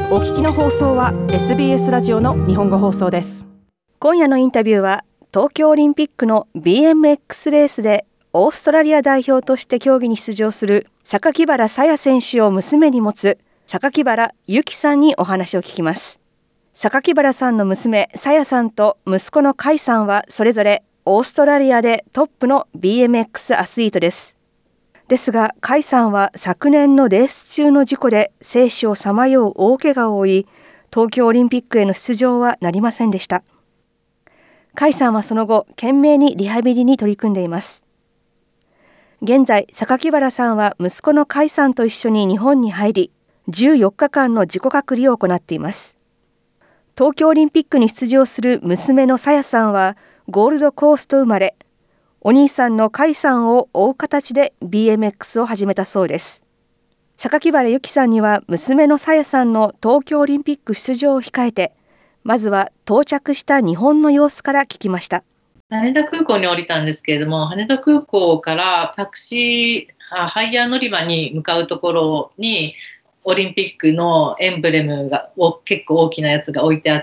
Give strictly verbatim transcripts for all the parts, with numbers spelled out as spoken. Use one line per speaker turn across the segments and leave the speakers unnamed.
お聞きの放送は エスビーエス ラジオの日本語放送です。
今夜のインタビューは東京オリンピックの ビーエムエックス レースでオーストラリア代表として競技に出場する榊原紗耶選手を娘に持つ榊原由紀さんにお話を聞きます。榊原さんの娘紗耶さんと息子の海さんはそれぞれオーストラリアでトップの ビーエムエックス アスリートです。ですが海さんは昨年のレース中の事故で生死をさまよう大怪我を負い、東京オリンピックへの出場はなりませんでした。海さんはその後懸命にリハビリに取り組んでいます。現在榊原さんは息子の海さんと一緒に日本に入り、じゅうよっかかんの自己隔離を行っています。東京オリンピックに出場する娘の紗耶さんはゴールドコースト生まれ、お兄さんの海さんを追う形で ビーエムエックス を始めたそうです。榊原由紀さんには娘の紗耶さんの東京オリンピック出場を控えて、まずは到着した日本の様子から聞きました。
羽田空港に降りたんですけれども、羽田空港からタクシー、ハイヤー乗り場に向かうところにオリンピックのエンブレムが結構大きなやつが置いてあって、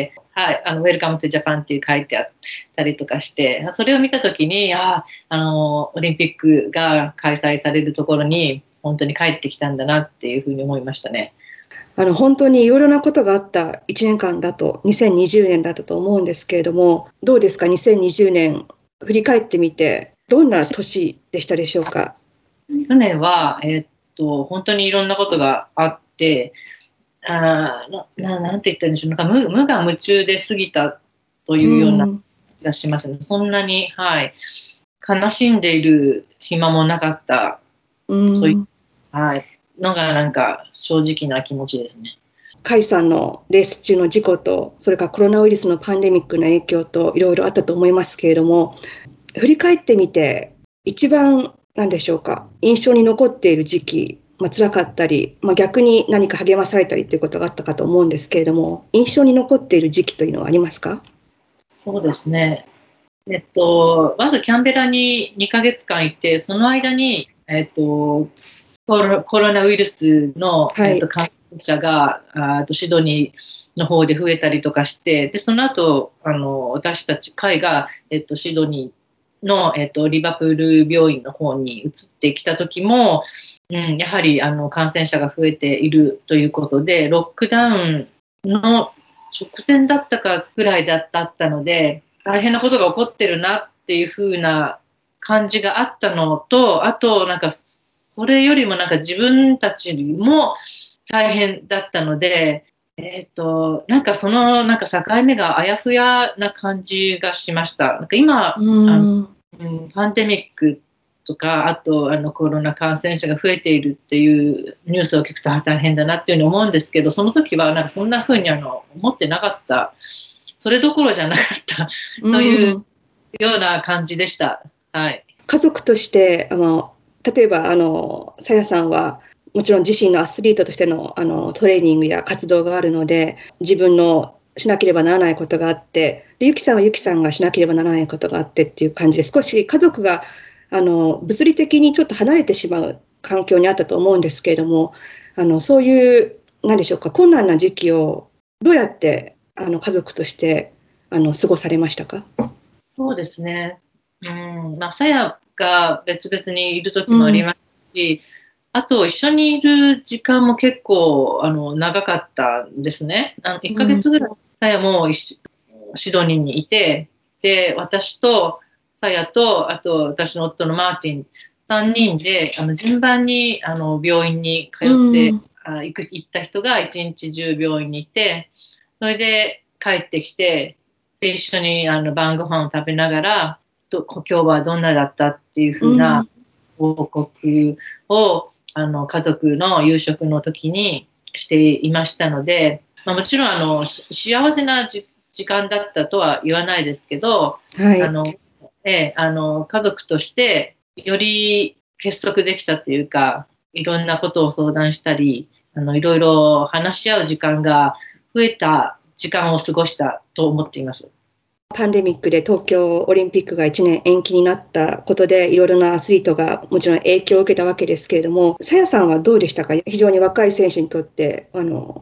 はい、あの Welcome to Japan って書いてあったりとかして、それを見たときに、ああのオリンピックが開催されるところに本当に帰ってきたんだなっていうふうに思いましたね。
あの本当にいろいろなことがあったいちねんかんだと、にせんにじゅうねんだったと思うんですけれども、どうですか、にせんにじゅうねん振り返ってみてどんな年でしたでしょうか。
去年は、えーっと本当にいろんなことがあって、あなななんて言ったらいいんでしょう、なんか 無, 無我夢中で過ぎたというような気がしますね。そんなに、はい、悲しんでいる暇もなかったという、はい、のがなんか正直な気持ちですね。
海さんのレース中の事故と、それからコロナウイルスのパンデミックの影響といろいろあったと思いますけれども、振り返ってみて一番何でしょうか、印象に残っている時期、まあ、辛かったり、まあ、逆に何か励まされたりということがあったかと思うんですけれども、印象に残っている時期というのはありますか？
そうですね、えっと、まずキャンベラににかげつかんいて、その間に、えっと、コロ、コロナウイルスの、はい、えっと、感染者があとシドニーの方で増えたりとかして、でその後あの私たち会が、えっと、シドニーの、えっと、リバプール病院の方に移ってきた時も、うん、やはりあの感染者が増えているということで、ロックダウンの直前だったかぐらいだったので、大変なことが起こってるなっていう風な感じがあったのと、あとなんかそれよりもなんか自分たちも大変だったので、えっとなんかそのなんか境目があやふやな感じがしました。なんか今、うんあのうん、パンデミックとか、あとあのコロナ感染者が増えているっていうニュースを聞くと大変だなっていうふうに思うんですけど、その時はなんかそんなふうにあの思ってなかった、それどころじゃなかったというような感じでした。はい、
家族としてあの例えばあの紗耶さんはもちろん自身のアスリートとしての、あのトレーニングや活動があるので、自分のしなければならないことがあって、でゆきさんはゆきさんがしなければならないことがあってっていう感じで、少し家族があの物理的にちょっと離れてしまう環境にあったと思うんですけれども、あのそういう何でしょうか、困難な時期をどうやってあの家族としてあの過ごされましたか？
そうですね、うんまあ、さやが別々にいる時もありますし、うん、あと一緒にいる時間も結構あの長かったんですね。あのいっかげつぐらいさやもシドニーにいて、で私とさやとあと私の夫のマーティンさんにんであの順番にあの病院に通って、うん、あ行く行った人が一日中病院にいて、それで帰ってきて、で一緒にあの晩ご飯を食べながらと今日はどんなだったっていう風な報告を、うん、あの家族の夕食の時にしていましたので、まあ、もちろんあの幸せな時間だったとは言わないですけど、はい、あのええ、あの家族としてより結束できたというか、いろんなことを相談したり、あのいろいろ話し合う時間が増えた時間を過ごしたと思っています。
パンデミックで東京オリンピックがいちねん延期になったことで、いろいろなアスリートがもちろん影響を受けたわけですけれども、さやさんはどうでしたか？非常に若い選手にとってあの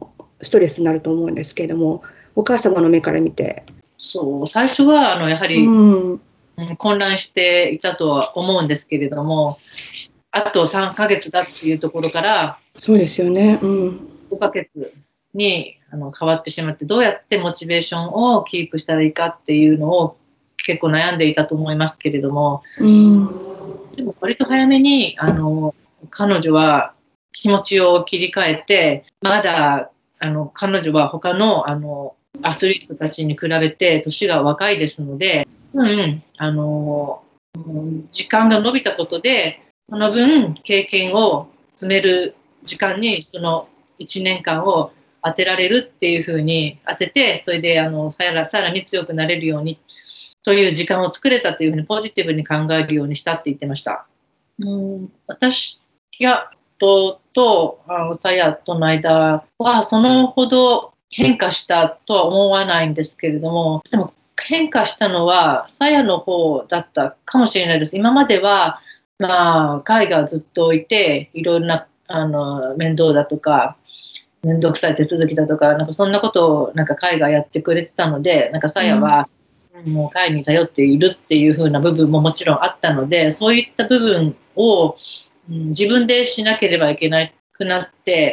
ストレスになると思うんですけれども、お母様の目から見て。
そう最初はあのやはり、
うん
うん混乱していたとは思うんですけれども、あとさんかげつだっていうところから
そうですよね。うん。
ごかげつにあの変わってしまって、どうやってモチベーションをキープしたらいいかっていうのを結構悩んでいたと思いますけれども、
うん。
でも割と早めにあの彼女は気持ちを切り替えて、まだあの彼女は他のあのアスリートたちに比べて年が若いですので、うん、あの時間が延びたことで、その分経験を積める時間にそのいちねんかんを当てられるっていうふうに当てて、それであのさらさらに強くなれるようにという時間を作れたというふうにポジティブに考えるようにしたって言ってました。うん、私やととあのさやとの間はそのほど変化したとは思わないんですけれども、でも変化したのはさやの方だったかもしれないです。今まではまあ海がずっといて、いろんなあの面倒だとか面倒くさい手続きだとか、なんかそんなことをなんか海がやってくれてたので、なんかさやは、うん、もう海に頼っているっていう風な部分ももちろんあったので、そういった部分を、うん、自分でしなければいけなくなって、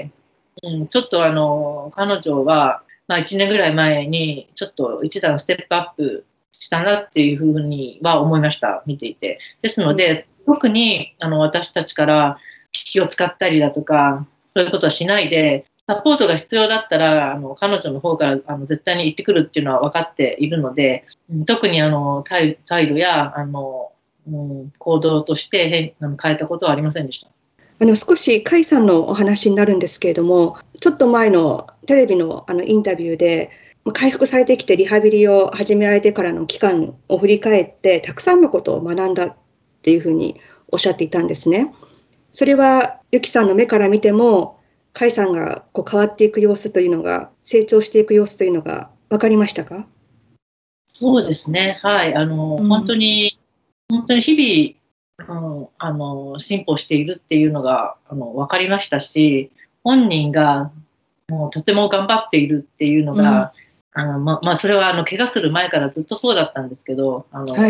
うん、ちょっとあの彼女は、まあ、いちねんぐらい前にちょっと一段ステップアップしたなっていうふうには思いました、見ていて。ですので、うん、特にあの私たちから気を使ったりだとか、そういうことはしないで、サポートが必要だったらあの彼女の方からあの絶対に行ってくるっていうのは分かっているので、特にあの 態, 態度やあの、うん、行動として変変えたことはありませんでした。
あの少し甲斐さんのお話になるんですけれども、ちょっと前のテレビ の, あのインタビューで回復されてきてリハビリを始められてからの期間を振り返ってたくさんのことを学んだっていうふうにおっしゃっていたんですね。それはゆきさんの目から見ても甲斐さんがこう変わっていく様子というのが、成長していく様子というのが分かりましたか？
そうですね、はい、あの、うん、本当に本当に日々、うん、あの進歩しているっていうのがあの分かりましたし、本人がもうとても頑張っているっていうのが、うん、あのままあ、それはあの怪我する前からずっとそうだったんですけど、あの、はい、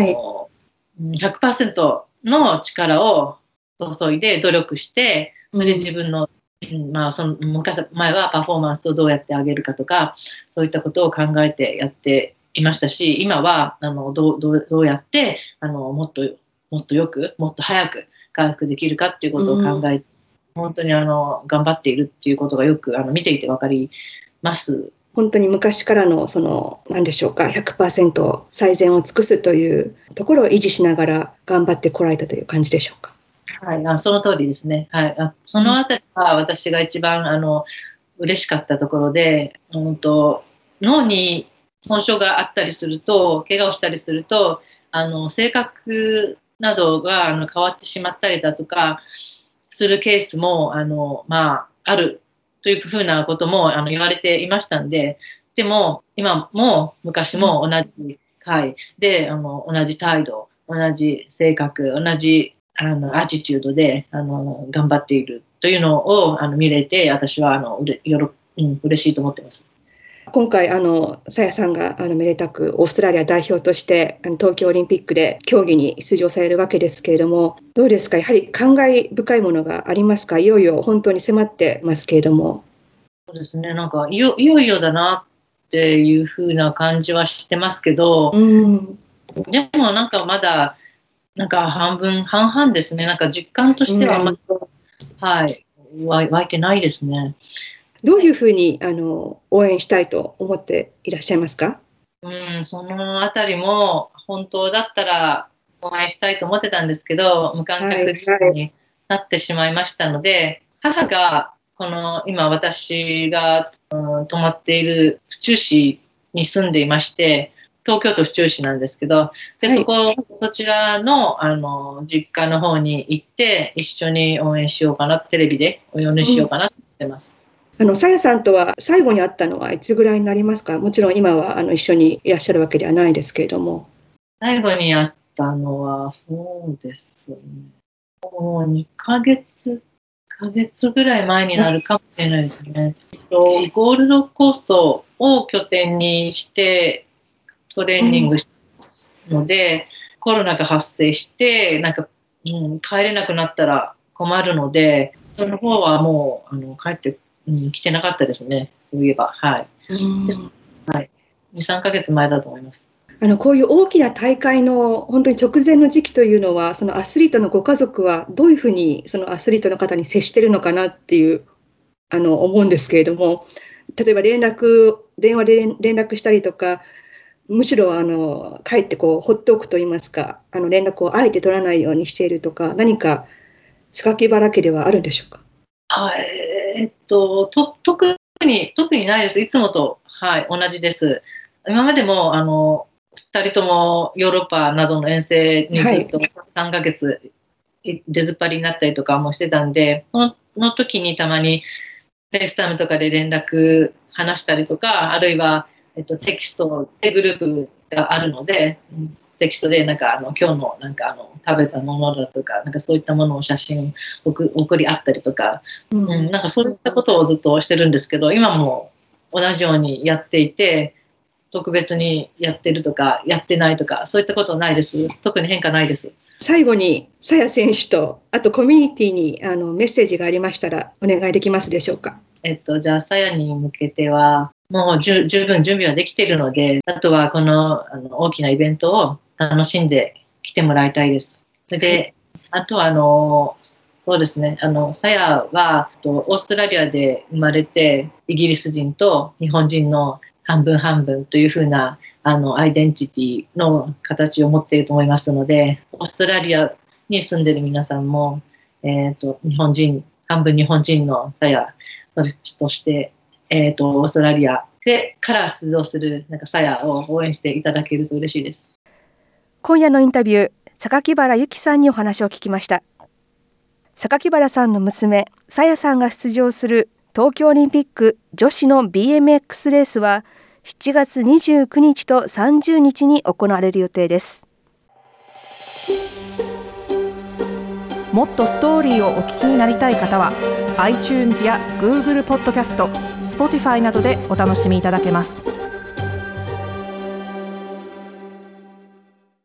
ひゃくパーセント の力を注いで努力して、それで自分の、うんまあ、その昔前はパフォーマンスをどうやって上げるかとか、そういったことを考えてやっていましたし、今はあの ど, ど, どうやってあのもっともっとよくもっと早く回復できるかっていうことを考えて、うん、本当にあの頑張っているっていうことがよくあの見ていて分かります。
本当に昔からのその何でしょうか ひゃくパーセント 最善を尽くすというところを維持しながら頑張ってこられたという感じでしょうか？
はい、あその通りですね。はい、あそのあたりは私が一番あの嬉しかったところで、うんと脳に損傷があったりすると、怪我をしたりすると、あの性格などがあの変わってしまったりだとかするケースもあの、まあ、あるというふうなこともあの言われていましたんで、でも今も昔も同じ回で、あの同じ態度、同じ性格、同じあのアティチュードであの頑張っているというのをあの見れて、私はあのうれよろ、うん、嬉しいと思っています。
今回あのさやさんがあのめでたくオーストラリア代表としてあの東京オリンピックで競技に出場されるわけですけれども、どうですか？やはり感慨深いものがありますか？いよいよ本当に迫ってますけれども。
そうですね、なんかいよいよいよだなっていう風な感じはしてますけど、うん、でもなんかまだなんか半分半々ですね。なんか実感としてはあんまり、うん、はい、湧いてないですね。
どういうふうにあの応援したいと思っていらっしゃいますか？
うん、そのあたりも本当だったら応援したいと思ってたんですけど、無観客になってしまいましたので、はいはい、母がこの今私が、うん、泊まっている府中市に住んでいまして、東京都府中市なんですけど、で、はい、そこ、そちらの、あの、実家の方に行って、一緒に応援しようかな、テレビで応援しようかなと思ってます。
うん、あの、さやさんとは最後に会ったのはいつぐらいになりますか？もちろん今はあの一緒にいらっしゃるわけではないですけれども。
最後に会ったのは、そうですね。もうにかげつかげつぐらい前になるかもしれないですね。ゴールドコーストを拠点にしてトレーニングしてますので、うん、コロナが発生して、なんか、うん、帰れなくなったら困るので、その方はもうあの帰って、うん、来てなかったですね、そういえば。はい。うんはい、に、さんかげつまえだと思います。
あのこういう大きな大会の本当に直前の時期というのは、そのアスリートのご家族はどういうふうにそのアスリートの方に接しているのかなっていうあの思うんですけれども、例えば連絡電話で連絡したりとか、むしろあの帰ってこう放っておくといいますか、あの連絡をあえて取らないようにしているとか、何か榊原家ではあるんでしょうか。
あえー、っとと特に特にないです。いつもと、はい、同じです。今までもあのふたりともヨーロッパなどの遠征にずっとさんかげつ出ずっぱりになったりとかもしてたんで、そのの時にたまにフェイスタイムとかで連絡話したりとか、あるいは、えっと、テキストでグループがあるので、テキストでなんかあの今日のなんかあの食べたものだとか、なんかそういったものを写真送送り合ったりとか、うん、うん、なんかそういったことをずっとしてるんですけど、今も同じようにやっていて、特別にやってるとかやってないとかそういったことはないです。特に変化ないです。
最後にさや選手とあとコミュニティにあのメッセージがありましたらお願いできますでしょうか。
えっとじゃあさやに向けてはもう十分準備はできているので、あとはこの、あの大きなイベントを楽しんで来てもらいたいです。それで、はい、あとはあのそうですね、あのさやはオーストラリアで生まれてイギリス人と日本人の半分半分というふうなあのアイデンティティの形を持っていると思いますので、オーストラリアに住んでいる皆さんも、えーと、日本人半分日本人のさやとして、えーと、オーストラリアでから出場するなんかさやを応援していただけると嬉しいです。
今夜のインタビュー、榊原由紀さんにお話を聞きました。榊原さんの娘さやさんが出場する東京オリンピック女子の ビーエムエックス レースはしちがつにじゅうくにちとさんじゅうにちに行われる予定です。
もっとストーリーをお聞きになりたい方は iTunes や Google ポッドキャスト、Spotify などでお楽しみいただけます。